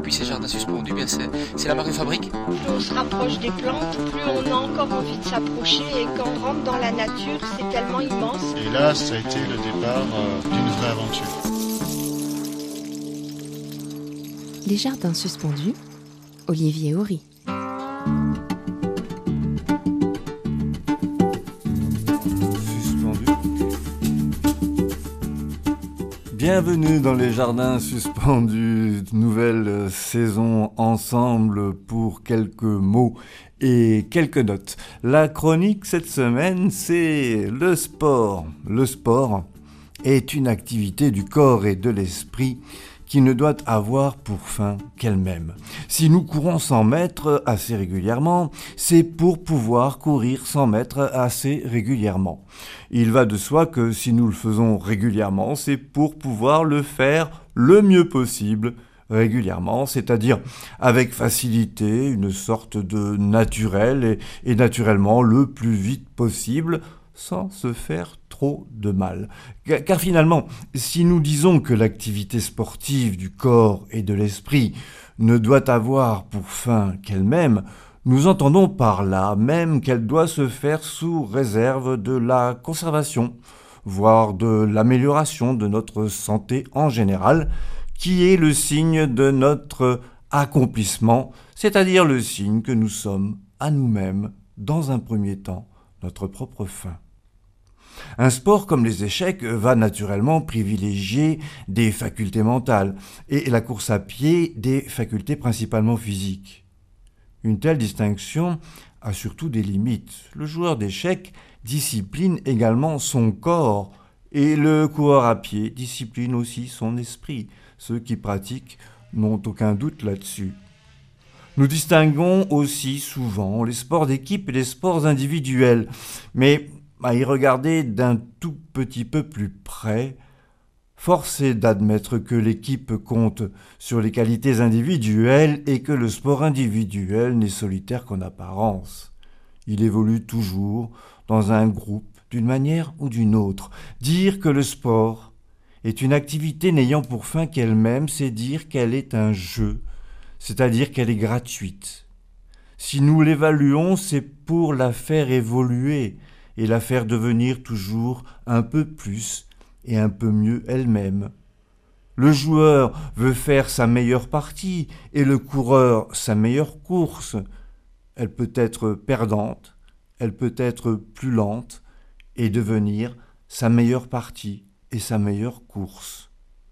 puis ces jardins suspendus, bien c'est la marque de fabrique. Plus on se rapproche des plantes, plus on a encore envie de s'approcher, et quand on rentre dans la nature, c'est tellement immense. Et là, ça a été le départ d'une vraie aventure. Les jardins suspendus, Olivier Horry. Bienvenue dans les jardins suspendus, nouvelle saison ensemble pour quelques mots et quelques notes. La chronique cette semaine, c'est le sport. Le sport est une activité du corps et de l'esprit qui ne doit avoir pour fin qu'elle-même. Si nous courons 100 mètres assez régulièrement, c'est pour pouvoir courir 100 mètres assez régulièrement. Il va de soi que si nous le faisons régulièrement, c'est pour pouvoir le faire le mieux possible régulièrement, c'est-à-dire avec facilité, une sorte de naturel et naturellement le plus vite possible, sans se faire trop de mal. Car finalement, si nous disons que l'activité sportive du corps et de l'esprit ne doit avoir pour fin qu'elle-même, nous entendons par là même qu'elle doit se faire sous réserve de la conservation, voire de l'amélioration de notre santé en général, qui est le signe de notre accomplissement, c'est-à-dire le signe que nous sommes à nous-mêmes, dans un premier temps, notre propre fin. Un sport comme les échecs va naturellement privilégier des facultés mentales et la course à pied des facultés principalement physiques. Une telle distinction a surtout des limites. Le joueur d'échecs discipline également son corps et le coureur à pied discipline aussi son esprit. Ceux qui pratiquent n'ont aucun doute là-dessus. Nous distinguons aussi souvent les sports d'équipe et les sports individuels, mais à y regarder d'un tout petit peu plus près, force est d'admettre que l'équipe compte sur les qualités individuelles et que le sport individuel n'est solitaire qu'en apparence. Il évolue toujours dans un groupe d'une manière ou d'une autre. Dire que le sport est une activité n'ayant pour fin qu'elle-même, c'est dire qu'elle est un jeu, c'est-à-dire qu'elle est gratuite. Si nous l'évaluons, c'est pour la faire évoluer et la faire devenir toujours un peu plus et un peu mieux elle-même. Le joueur veut faire sa meilleure partie et le coureur sa meilleure course. Elle peut être perdante, elle peut être plus lente et devenir sa meilleure partie et sa meilleure course.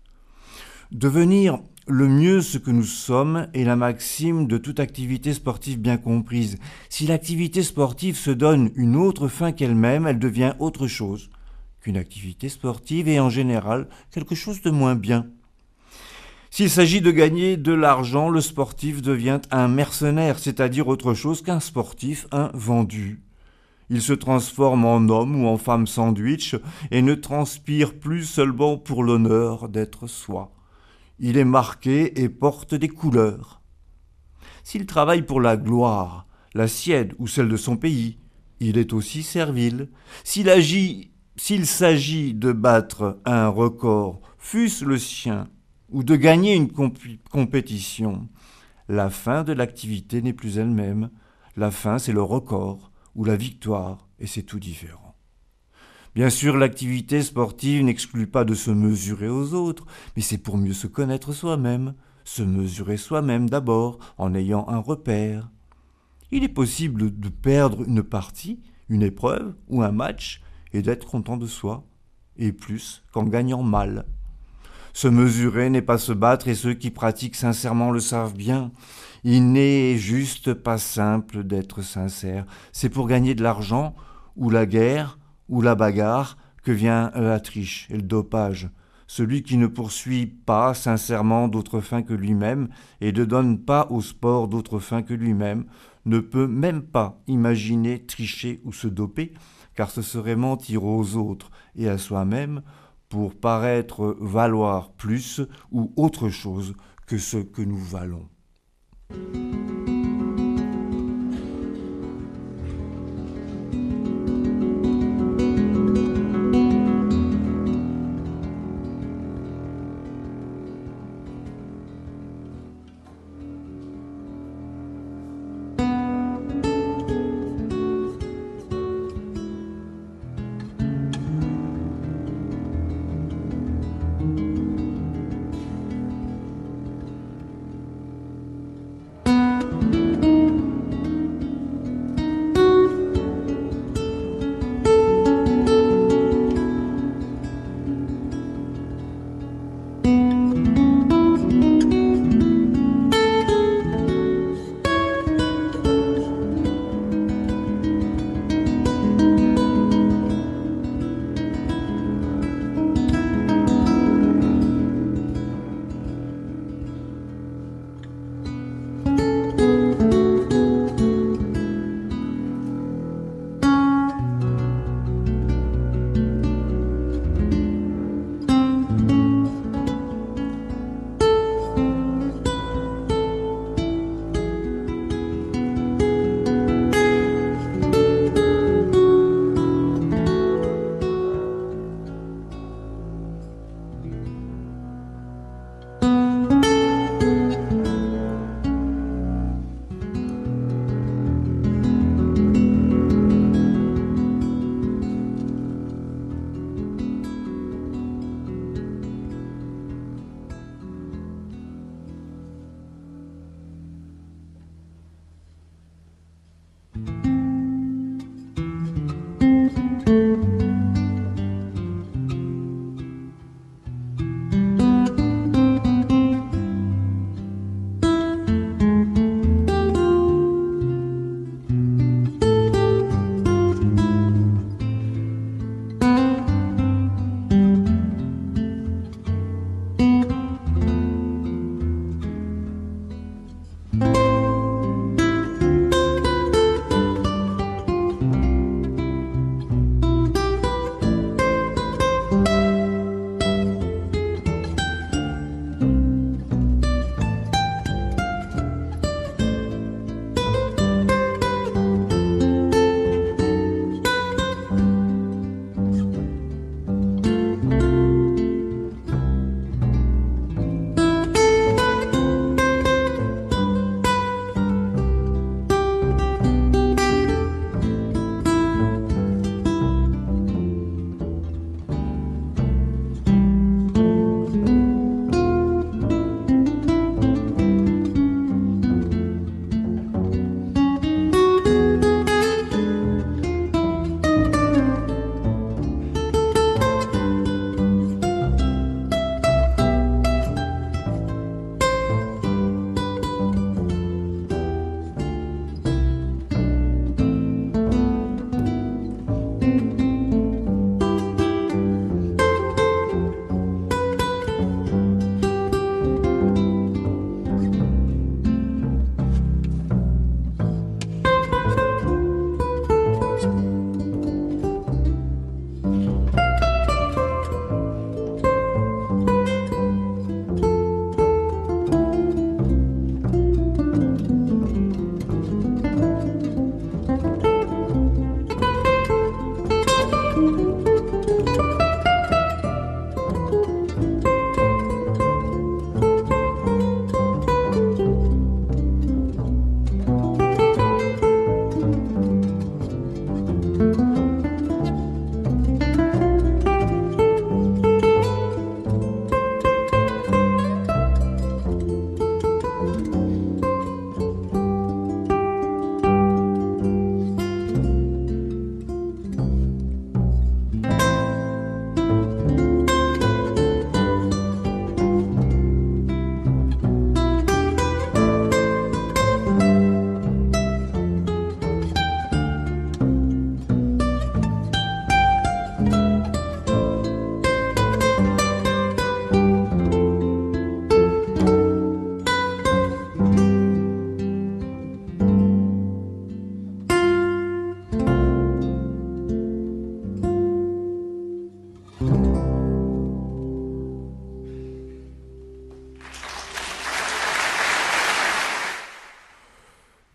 Devenir le mieux ce que nous sommes est la maxime de toute activité sportive bien comprise. Si l'activité sportive se donne une autre fin qu'elle-même, elle devient autre chose qu'une activité sportive et en général quelque chose de moins bien. S'il s'agit de gagner de l'argent, le sportif devient un mercenaire, c'est-à-dire autre chose qu'un sportif, un vendu. Il se transforme en homme ou en femme sandwich et ne transpire plus seulement pour l'honneur d'être soi. Il est marqué et porte des couleurs. S'il travaille pour la gloire, la sienne ou celle de son pays, il est aussi servile. S'il s'agit de battre un record, fût-ce le sien, ou de gagner une compétition, la fin de l'activité n'est plus elle-même. La fin, c'est le record ou la victoire, et c'est tout différent. Bien sûr, l'activité sportive n'exclut pas de se mesurer aux autres, mais c'est pour mieux se connaître soi-même, se mesurer soi-même d'abord, en ayant un repère. Il est possible de perdre une partie, une épreuve ou un match, et d'être content de soi, et plus qu'en gagnant mal. Se mesurer n'est pas se battre, et ceux qui pratiquent sincèrement le savent bien. Il n'est juste pas simple d'être sincère. C'est pour gagner de l'argent, ou la guerre, ou la bagarre, que vient la triche et le dopage. Celui qui ne poursuit pas sincèrement d'autre fin que lui-même et ne donne pas au sport d'autre fin que lui-même ne peut même pas imaginer tricher ou se doper, car ce serait mentir aux autres et à soi-même pour paraître valoir plus ou autre chose que ce que nous valons.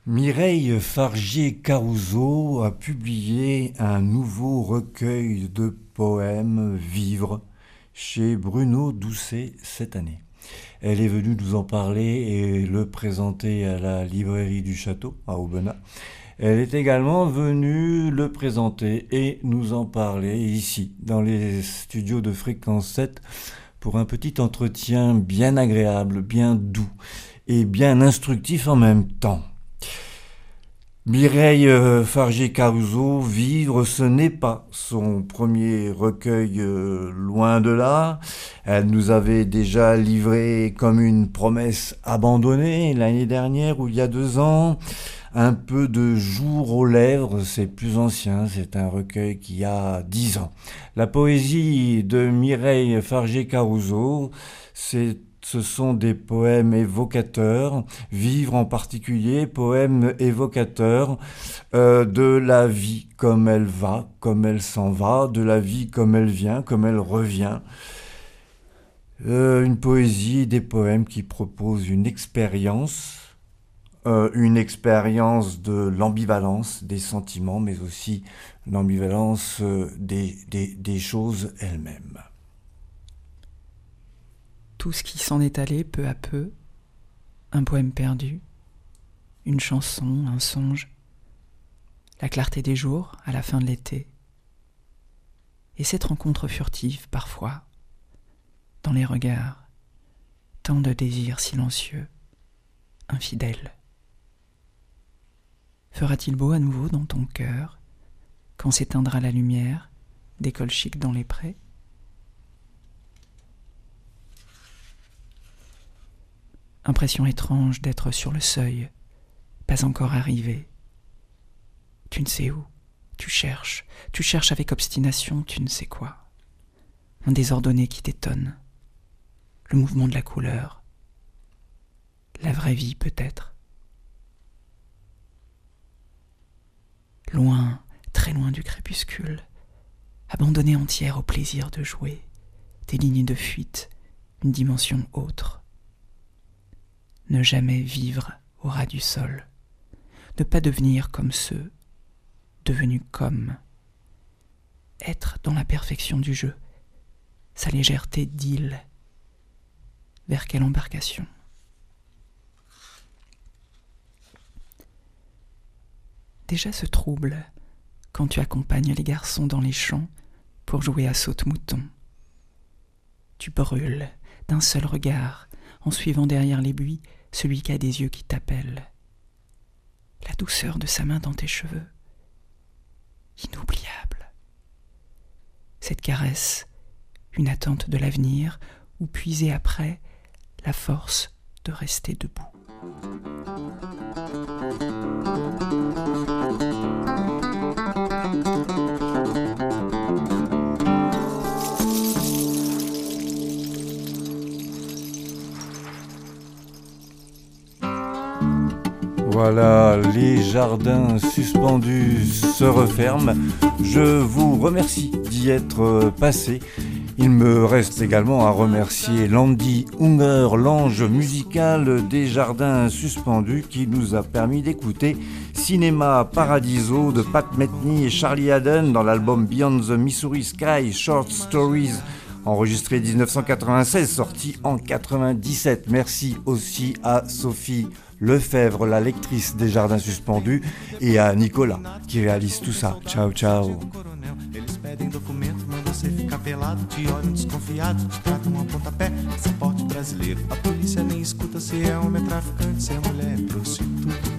Mireille Fargier-Caruso a publié un nouveau recueil de poèmes, Vivre, chez Bruno Doucet cette année. Elle est venue nous en parler et le présenter à la librairie du Château, à Aubenas. Elle est également venue le présenter et nous en parler ici, dans les studios de Fréquence 7, pour un petit entretien bien agréable, bien doux et bien instructif en même temps. Mireille Fargier-Caruso, Vivre, ce n'est pas son premier recueil, loin de là. Elle nous avait déjà livré comme une promesse abandonnée l'année dernière ou il y a 2 ans. Un peu de jour aux lèvres, c'est plus ancien, c'est un recueil qui a 10 ans. La poésie de Mireille Fargier-Caruso, ce sont des poèmes évocateurs, Vivre en particulier, poèmes évocateurs de la vie comme elle va, comme elle s'en va, de la vie comme elle vient, comme elle revient. Une poésie, des poèmes qui proposent une expérience de l'ambivalence des sentiments, mais aussi l'ambivalence des choses elles-mêmes. Tout ce qui s'en est allé peu à peu, un poème perdu, une chanson, un songe, la clarté des jours à la fin de l'été, et cette rencontre furtive parfois, dans les regards, tant de désirs silencieux, infidèles. Fera-t-il beau à nouveau dans ton cœur, quand s'éteindra la lumière des colchiques dans les prés ? Impression étrange d'être sur le seuil, pas encore arrivé. Tu ne sais où, tu cherches avec obstination, tu ne sais quoi. Un désordonné qui t'étonne, le mouvement de la couleur, la vraie vie peut-être. Loin, très loin du crépuscule, abandonnée entière au plaisir de jouer, des lignes de fuite, une dimension autre. Ne jamais vivre au ras du sol, ne pas devenir comme ceux, devenus comme, être dans la perfection du jeu, sa légèreté d'île. Vers quelle embarcation ? Déjà ce trouble quand tu accompagnes les garçons dans les champs pour jouer à saute-mouton. Tu brûles d'un seul regard en suivant derrière les buis celui qui a des yeux qui t'appellent. La douceur de sa main dans tes cheveux, inoubliable. Cette caresse, une attente de l'avenir, ou puiser après la force de rester debout. Voilà, les jardins suspendus se referment. Je vous remercie d'y être passé. Il me reste également à remercier Landy Unger, l'ange musical des jardins suspendus, qui nous a permis d'écouter Cinéma Paradiso de Pat Metheny et Charlie Haden dans l'album Beyond the Missouri Sky Short Stories, enregistré 1996, sorti en 97. Merci aussi à Sophie Lefebvre, la lectrice des jardins suspendus, et à Nicolas qui réalise tout ça. Ciao, ciao. Eles pedem documento, mas você fica pelado, te olham desconfiado, te tratam a pontapé, passaporte brasileiro. A polícia nem escuta se é homem, é traficante, se é mulher, é prostituta.